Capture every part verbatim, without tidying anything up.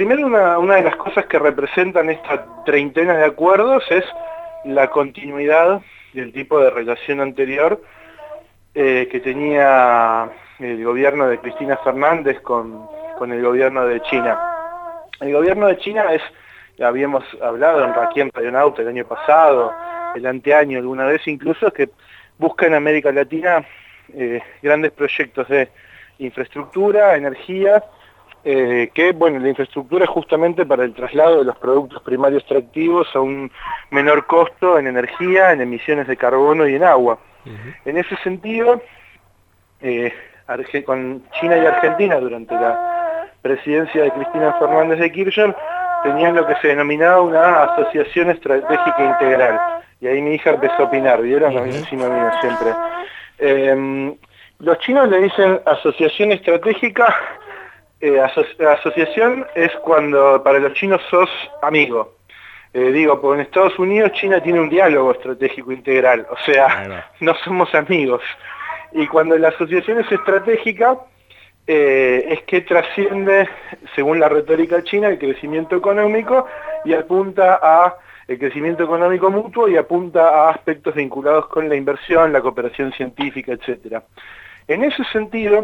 primero una, una de las cosas que representan esta treintena de acuerdos es la continuidad del tipo de relación anterior eh, que tenía el gobierno de Cristina Fernández con, con el gobierno de China. El gobierno de China es, habíamos hablado aquí en Radionauta el año pasado, el anteaño alguna vez incluso, que busca en América Latina eh, grandes proyectos de infraestructura, energía, eh, que, bueno, la infraestructura es justamente para el traslado de los productos primarios extractivos a un menor costo en energía, en emisiones de carbono y en agua. Uh-huh. En ese sentido, eh, con China y Argentina durante la presidencia de Cristina Fernández de Kirchner, tenían lo que se denominaba una asociación estratégica integral. Y ahí mi hija empezó a opinar, ¿vieron? A mí encima mío siempre. Eh, los chinos le dicen asociación estratégica. Eh, aso asociación es cuando para los chinos sos amigo. Eh, digo, porque en Estados Unidos China tiene un diálogo estratégico integral, o sea, no somos amigos. Y cuando la asociación es estratégica, eh, es que trasciende, según la retórica china, el crecimiento económico y apunta a el crecimiento económico mutuo y apunta a aspectos vinculados con la inversión, la cooperación científica, etcétera. En ese sentido,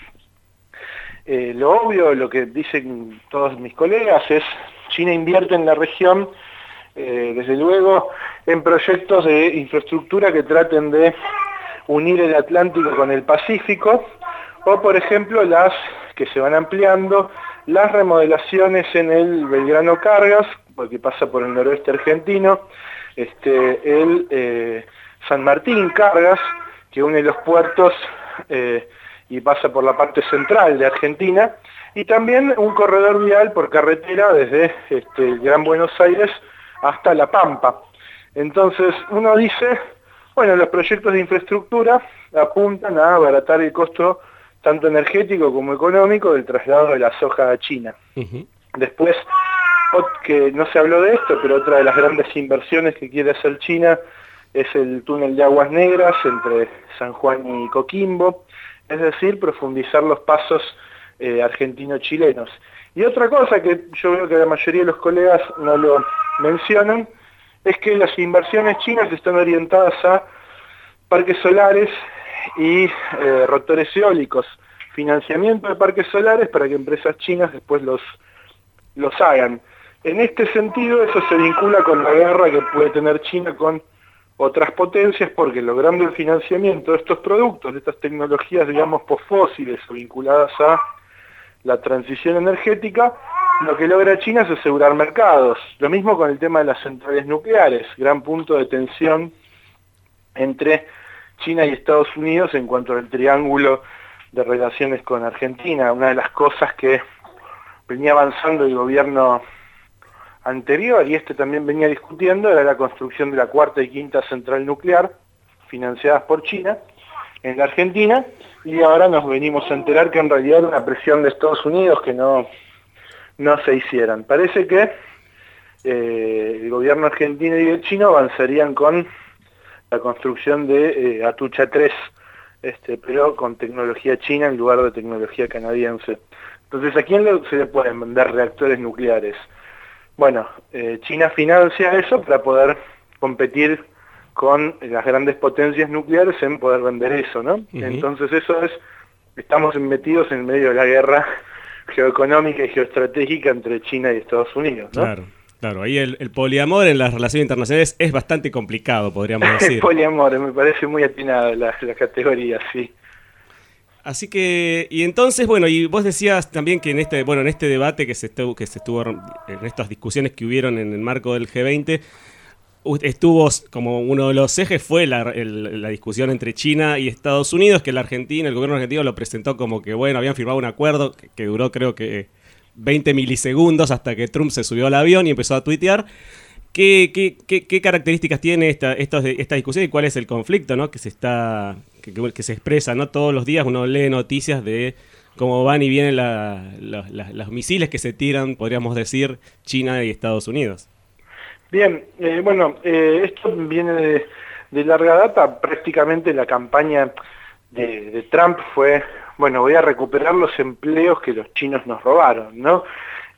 eh, lo obvio, lo que dicen todos mis colegas es China invierte en la región, eh, desde luego, en proyectos de infraestructura que traten de unir el Atlántico con el Pacífico, o por ejemplo las que se van ampliando, las remodelaciones en el Belgrano Cargas, porque pasa por el noroeste argentino, este, el eh, San Martín Cargas, que une los puertos eh, y pasa por la parte central de Argentina, y también un corredor vial por carretera desde este, el Gran Buenos Aires hasta La Pampa. Entonces uno dice, bueno, los proyectos de infraestructura apuntan a abaratar el costo tanto energético como económico del traslado de la soja a China. Uh-huh. Después, que no se habló de esto, pero otra de las grandes inversiones que quiere hacer China es el túnel de Aguas Negras entre San Juan y Coquimbo, es decir, profundizar los pasos eh, argentino-chilenos. Y otra cosa que yo veo que la mayoría de los colegas no lo mencionan, es que las inversiones chinas están orientadas a parques solares y eh, rotores eólicos, financiamiento de parques solares para que empresas chinas después los, los hagan. En este sentido, eso se vincula con la guerra que puede tener China con otras potencias, porque logrando el financiamiento de estos productos, de estas tecnologías, digamos, posfósiles o vinculadas a la transición energética, lo que logra China es asegurar mercados. Lo mismo con el tema de las centrales nucleares, gran punto de tensión entre China y Estados Unidos en cuanto al triángulo de relaciones con Argentina. Una de las cosas que venía avanzando el gobierno anterior, y este también venía discutiendo, era la construcción de la cuarta y quinta central nuclear, financiadas por China, en la Argentina, y ahora nos venimos a enterar que en realidad era una presión de Estados Unidos que no, no se hicieran. Parece que eh, el gobierno argentino y el chino avanzarían con la construcción de eh, Atucha tres, este, pero con tecnología china en lugar de tecnología canadiense. Entonces, ¿a quién le, se le pueden vender reactores nucleares? Bueno, eh, China financia eso para poder competir con las grandes potencias nucleares en poder vender eso, ¿no? Uh-huh. Entonces eso es, estamos metidos en medio de la guerra geoeconómica y geoestratégica entre China y Estados Unidos, ¿no? Claro, claro, ahí el, el poliamor en las relaciones internacionales es bastante complicado, podríamos decir. El poliamor, me parece muy atinada la, la categoría, sí. Así que, y entonces, bueno, y vos decías también que en este, bueno, en este debate que se estuvo, que se estuvo, en estas discusiones que hubieron en el marco del G veinte, estuvo como uno de los ejes fue la, el, la discusión entre China y Estados Unidos, que la Argentina, el gobierno argentino lo presentó como que, bueno, habían firmado un acuerdo que, que duró creo que veinte milisegundos hasta que Trump se subió al avión y empezó a tuitear. ¿Qué, qué, qué, qué características tiene esta, esta, esta discusión y cuál es el conflicto, ¿no? que se está que, que se expresa, ¿no? Todos los días uno lee noticias de cómo van y vienen la, la, la, los misiles que se tiran, podríamos decir, China y Estados Unidos. Bien, eh, bueno, eh, esto viene de, de larga data. Prácticamente la campaña de, de Trump fue, bueno, voy a recuperar los empleos que los chinos nos robaron, ¿no?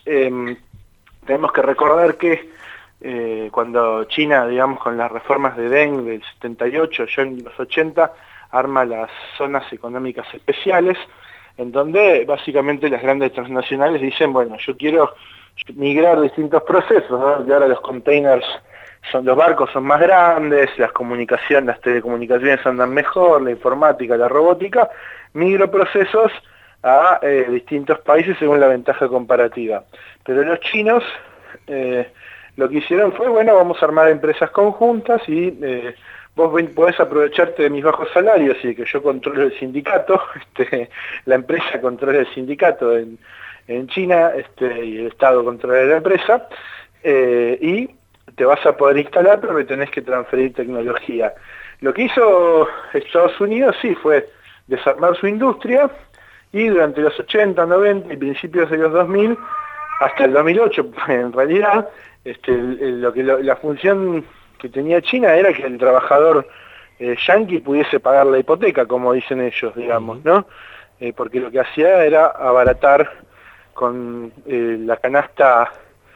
eh, tenemos que recordar que eh, cuando China, digamos, con las reformas de Deng del setenta y ocho, ya en los ochenta, arma las zonas económicas especiales, en donde básicamente las grandes transnacionales dicen, bueno, yo quiero migrar distintos procesos, ¿no? Y ahora los containers, son, los barcos son más grandes, las comunicaciones, las telecomunicaciones andan mejor, la informática, la robótica, migro procesos a eh, distintos países según la ventaja comparativa. Pero los chinos eh, lo que hicieron fue, bueno, vamos a armar empresas conjuntas y eh, vos podés aprovecharte de mis bajos salarios y de que yo controlo el sindicato, este, la empresa controla el sindicato en, en China este, y el Estado controla la empresa, eh, y te vas a poder instalar, pero tenés que transferir tecnología. Lo que hizo Estados Unidos sí fue desarmar su industria, y durante los ochenta, noventa y principios de los dos mil, hasta el dos mil ocho en realidad, este, el, el, lo que lo, la función que tenía China era que el trabajador eh, yanqui pudiese pagar la hipoteca, como dicen ellos, digamos, ¿no? Eh, porque lo que hacía era abaratar con eh, la canasta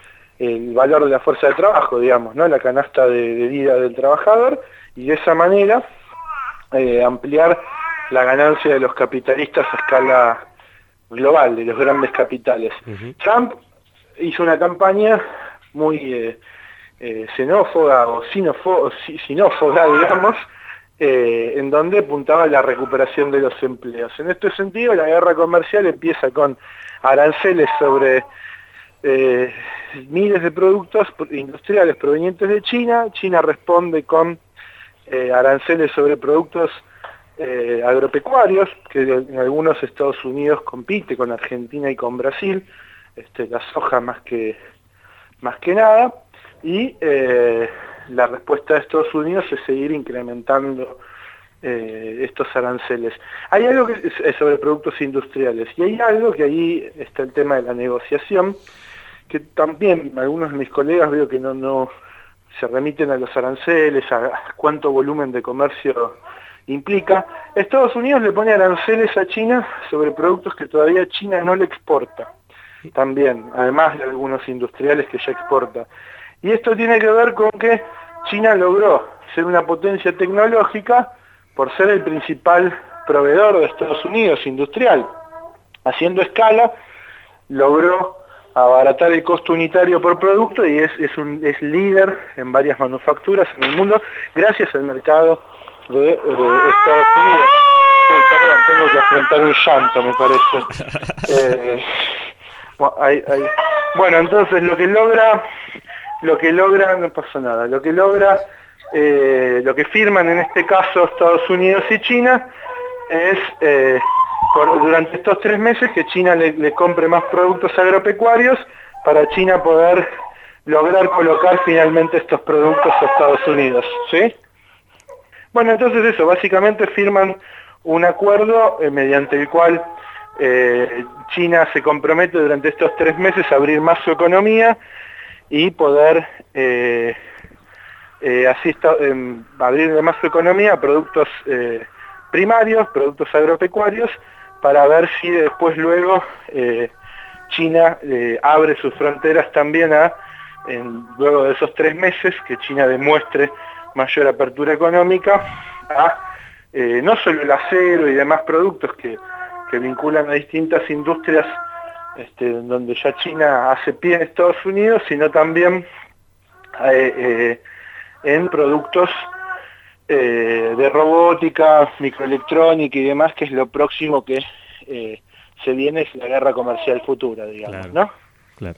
el valor de la fuerza de trabajo, digamos, ¿no? La canasta de, de vida del trabajador, y de esa manera eh, ampliar la ganancia de los capitalistas a escala global, de los grandes capitales. Uh-huh. Trump hizo una campaña muy eh, eh, xenófoba o sinofo, sinófoba, digamos, eh, en donde apuntaba a la recuperación de los empleos. En este sentido, la guerra comercial empieza con aranceles sobre eh, miles de productos industriales provenientes de China. China responde con eh, aranceles sobre productos eh, agropecuarios, que en algunos Estados Unidos compite con Argentina y con Brasil, este, la soja más que, más que nada, y eh, la respuesta de Estados Unidos es seguir incrementando eh, estos aranceles. Hay algo que es sobre productos industriales, y hay algo que ahí está el tema de la negociación, que también algunos de mis colegas veo que no, no se remiten a los aranceles, a cuánto volumen de comercio implica. Estados Unidos le pone aranceles a China sobre productos que todavía China no le exporta, también, además de algunos industriales que ya exporta. Y esto tiene que ver con que China logró ser una potencia tecnológica por ser el principal proveedor de Estados Unidos industrial. Haciendo escala, logró abaratar el costo unitario por producto y es, es, un, es líder en varias manufacturas en el mundo gracias al mercado de, de Estados Unidos. Sí, perdón, tengo que afrontar un llanto, me parece. Eh, bueno, hay, hay, bueno, entonces lo que logra... Lo que logra, no pasa nada, lo que logra, eh, lo que firman en este caso Estados Unidos y China es, eh, por, durante estos tres meses, que China le, le compre más productos agropecuarios para China poder lograr colocar finalmente estos productos a Estados Unidos, ¿sí? Bueno, entonces eso, básicamente firman un acuerdo eh, mediante el cual eh, China se compromete durante estos tres meses a abrir más su economía y poder eh, eh, así está, eh, abrir más su economía a productos eh, primarios, productos agropecuarios, para ver si después luego eh, China eh, abre sus fronteras también a, en, luego de esos tres meses, que China demuestre mayor apertura económica a eh, no solo el acero y demás productos que, que vinculan a distintas industrias, Este, donde ya China hace pie en Estados Unidos, sino también eh, eh, en productos eh, de robótica, microelectrónica y demás, que es lo próximo que eh, se viene, es la guerra comercial futura, digamos, claro, ¿no? Claro.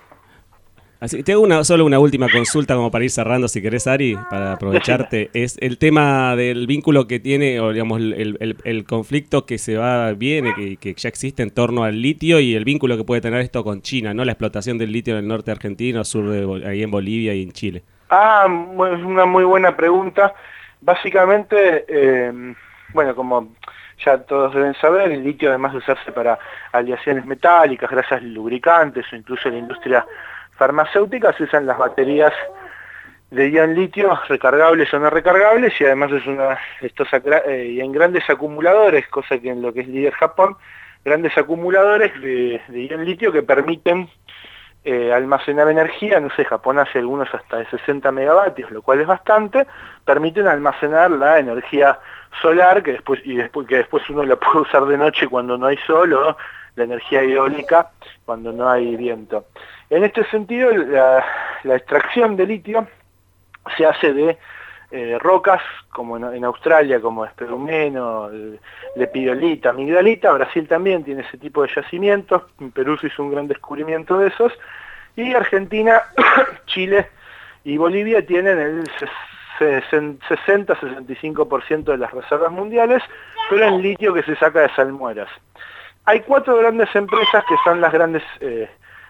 Así, te hago una, solo una última consulta como para ir cerrando, si querés, Ari, para aprovecharte. Es el tema del vínculo que tiene, o digamos, el, el, el conflicto que se va, viene, que, que ya existe en torno al litio y el vínculo que puede tener esto con China, ¿no? La explotación del litio en el norte argentino, sur de ahí en Bolivia y en Chile. Ah, es una muy buena pregunta. Básicamente, eh, bueno, como ya todos deben saber, el litio, además de usarse para aleaciones metálicas, grasas lubricantes o incluso en la industria farmacéuticas, se usan las baterías de ion litio recargables o no recargables, y además es una estos eh, y en grandes acumuladores, cosa que en lo que es líder Japón, grandes acumuladores de, de ion litio que permiten eh, almacenar energía, no sé, Japón hace algunos hasta de sesenta megavatios, lo cual es bastante, permiten almacenar la energía solar que después, y después, que después uno la puede usar de noche cuando no hay sol, o la energía eólica cuando no hay viento. En este sentido, la, la extracción de litio se hace de eh, rocas, como en, en Australia, como esperumeno, lepidolita, amigdalita. Brasil también tiene ese tipo de yacimientos, en Perú se hizo un gran descubrimiento de esos, y Argentina, Chile y Bolivia tienen el sesenta a sesenta y cinco por ciento de las reservas mundiales, pero en litio que se saca de salmueras. Hay cuatro grandes empresas que son las grandes eh,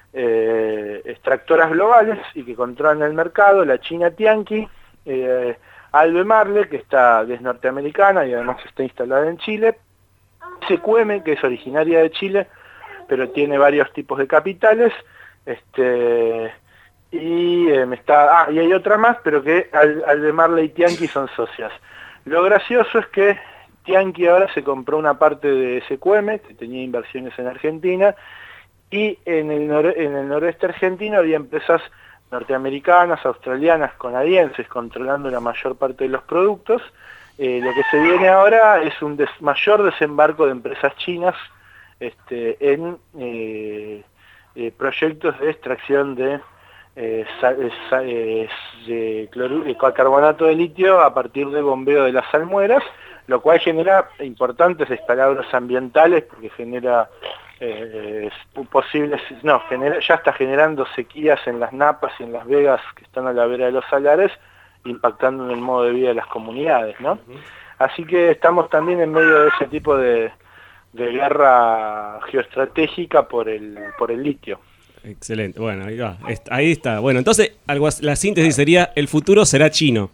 eh, extractoras globales y que controlan el mercado: la China Tianqi, eh, Albemarle, que, está, que es norteamericana y además está instalada en Chile, S Q M, que es originaria de Chile, pero tiene varios tipos de capitales, este, y, eh, me está, ah, y hay otra más, pero que Albemarle y Tianqi son socias. Lo gracioso es que Tianqi ahora se compró una parte de S Q M, que tenía inversiones en Argentina, y en el, nor en el noroeste argentino había empresas norteamericanas, australianas, canadienses, controlando la mayor parte de los productos. Eh, lo que se viene ahora es un des mayor desembarco de empresas chinas este, en eh, eh, proyectos de extracción de, eh, eh, de, de carbonato de litio a partir de bombeo de las salmueras, lo cual genera importantes escalabros ambientales porque genera eh, posibles, no, genera, ya está generando sequías en las napas y en las vegas que están a la vera de los salares, impactando en el modo de vida de las comunidades, ¿no? Uh-huh. Así que estamos también en medio de ese tipo de, de guerra geoestratégica por el, por el litio. Excelente, bueno, ahí va, ahí está. Bueno, entonces algo, la síntesis sería: el futuro será chino.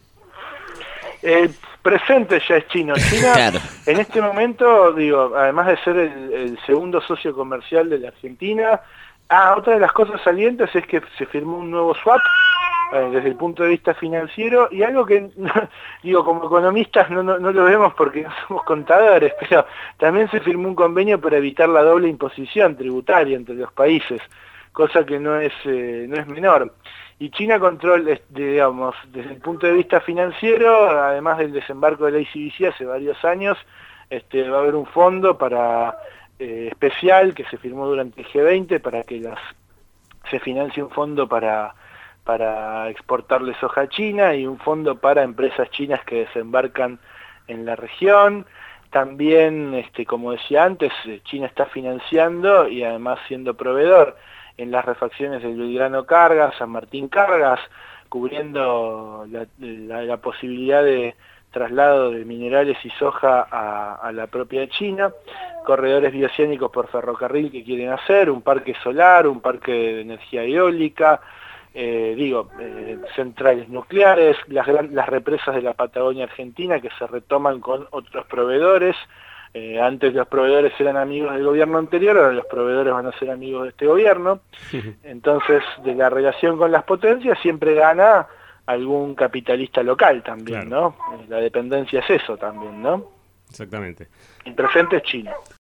El presente ya es chino. China, claro, en este momento, digo, además de ser el, el segundo socio comercial de la Argentina, ah, otra de las cosas salientes es que se firmó un nuevo swap eh, desde el punto de vista financiero, y algo que, digo, como economistas no, no, no lo vemos porque no somos contadores, pero también se firmó un convenio para evitar la doble imposición tributaria entre los países, cosa que no es, eh, no es menor. Y China controla, digamos, desde el punto de vista financiero, además del desembarco de la I C B C hace varios años, este, va a haber un fondo para eh, especial que se firmó durante el G veinte para que las, se financie un fondo para, para exportarle soja a China, y un fondo para empresas chinas que desembarcan en la región. También, este, como decía antes, China está financiando y además siendo proveedor en las refacciones del Belgrano Cargas, San Martín Cargas, cubriendo la, la, la posibilidad de traslado de minerales y soja a, a la propia China, corredores bioceánicos por ferrocarril que quieren hacer, un parque solar, un parque de energía eólica, eh, digo, eh, centrales nucleares, las, las represas de la Patagonia Argentina que se retoman con otros proveedores. Eh, antes los proveedores eran amigos del gobierno anterior, ahora los proveedores van a ser amigos de este gobierno. Entonces, de la relación con las potencias siempre gana algún capitalista local también, claro, ¿no? La dependencia es eso también, ¿no? Exactamente. El presente es China.